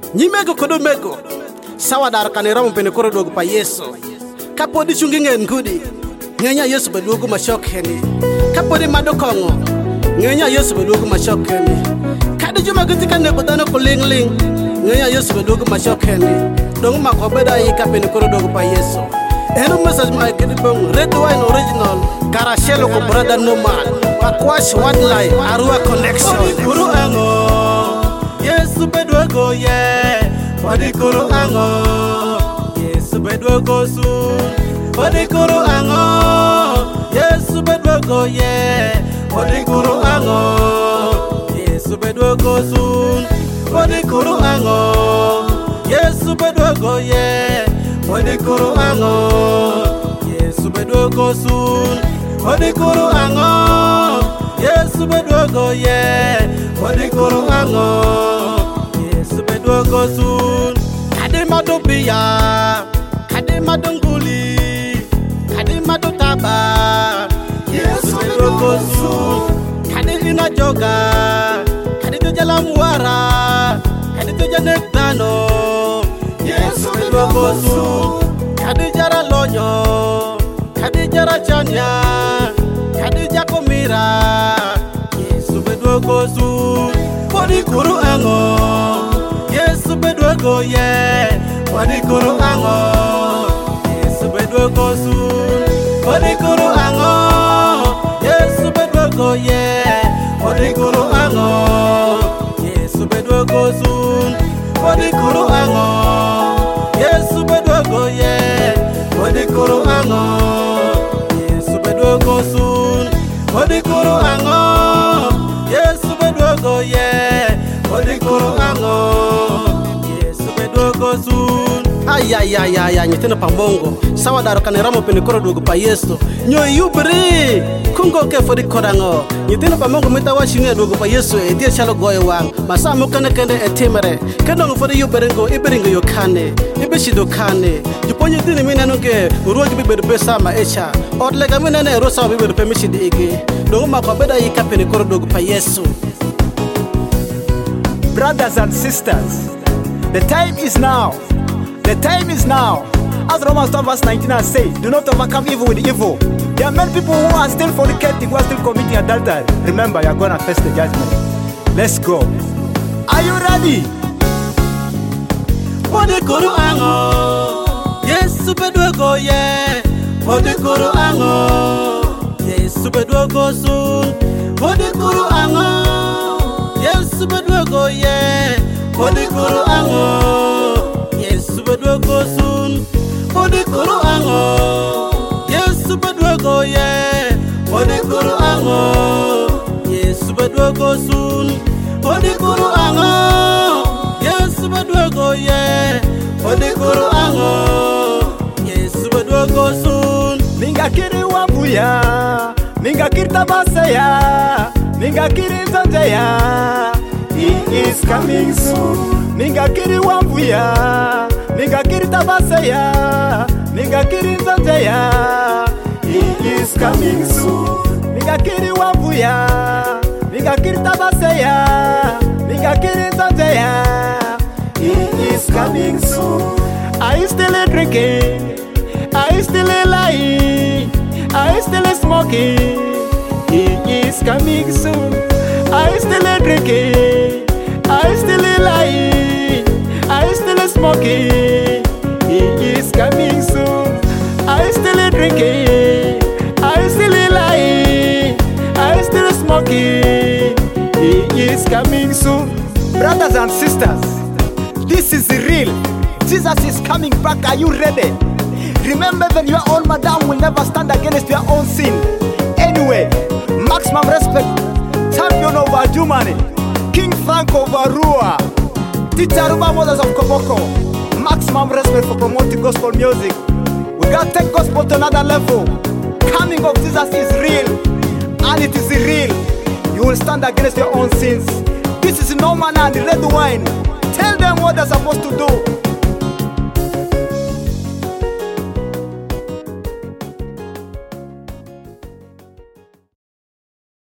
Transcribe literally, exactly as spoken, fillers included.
Nyimego kodo mego sawa dar kaniramu pene koro dogo pa Yesu. Kapodi chungi ngen kudi ngenya Yesu beduogo mashok heni. Kapodi mado kongo ngenya Yesu beduogo mashok heni. Kadi juma gitika ne kodano kuling ling ngenya Yesu beduogo mashok heni. Dong makobeda yi kapene koro dogo pa Yesu. Eno message ma kedi bong Red Wine Original Karashelo ko brother normal Pakwash Wildlife Arua Connection. Kuru ango Yesu beduogo ye Wadi kuru ango Yesu beduogo soon. Wadi kuru ango Yesu beduogo ye Wadi kuru ango Yesu beduogo soon. Wadi kuru ango Yesu beduogo ye Wadi kuru ango Yesu beduogo soon. Wadi kuru ango Yesu beduogo ye Wadi kuru ango Yesu beduogo soon. Kadi madu biya Kadi madu nguli Kadi madu taba Yesu beduogo soon. Kadi ina joga Kadi tujala muara Kadi tujane tano Yesu beduogo soon. Kadi jara lonyo Kadi jara chanya Kadi jako mira Yesu beduogo soon. Wadi kuru ango Yesu beduogo ye Wadi kuru ango Yesu beduogo soon. Wadi kuru ango Yesu beduogo ye Wadi kuru ango Yesu beduogo soon. Wadi kuru ango Yesu beduogo ye Wadi kuru ango Yesu beduogo soon. Wadi kuru ango Yesu beduogo ye Wadi kuru ango Yesu beduogo soon. Ay ay ay ay ay nyitena pambongo sawa daro kaniramu pene koro dogo pa Yesu. Nyo yubri kungo ke fodi korango nyitena pambongo mita washinga dogo pa Yesu e dia chalo goye wang masa mukane kende etimere kendo fodi yubrengo iberingo yokane ibeshido kane juponye dini mina nuke uruwa gibi berbe sama echa odlega mina ne rosa bibe permission ige dongo makobeda yika pene koro dogo pa Yesu. Brothers and sisters, the time is now. The time is now. As Romans twelve verse nineteen has said, do not overcome evil with evil. There are many people who are still fornicating, who are still committing adultery. Remember, you are going to face the judgment. Let's go. Are you ready? Wadi kuru ango Yesu beduogo ye Wadi kuru ango Yesu beduogo soon. Wadi kuru ango Yesu beduogo ye Wadi kuru ango Yesu beduogo soon. Wadi kuru ango Yesu beduogo ye Wadi kuru ango Yesu beduogo soon. Wadi kuru ango Yesu beduogo ye Wadi kuru ango Yesu beduogo soon. Ningakiri wambuya Ningakiri tabaseya Ningakiri nzanjeya He is coming soon. Ningakiri wambuya Ningakiri tabaseya Ningakiri nzanjeya He is coming soon. Ningakiri wambuya Ningakiri tabaseya Ningakiri nzanjeya He is coming soon. Are you still drinking? Are you still lying? Are you still smoking? He is coming soon. Are you still drinking? Are you still lying? Are you still smoking? He is coming soon. Are you still drinking? Are you still lying? Are you still smoking? He is coming soon. Brothers and sisters, this is real. Jesus is coming back. Are you ready? Remember that your own madam will never stand against your own sin. Anyway, maximum respect. Champion over Germany, King Frank over Rua, Teacher Ruba Moses of Koboko. Maximum respect for promoting gospel music. We gotta take gospel to another level. Coming of Jesus is real, and it is real. You will stand against your own sins. This is no man and Red Wine. Tell them what they're supposed to do.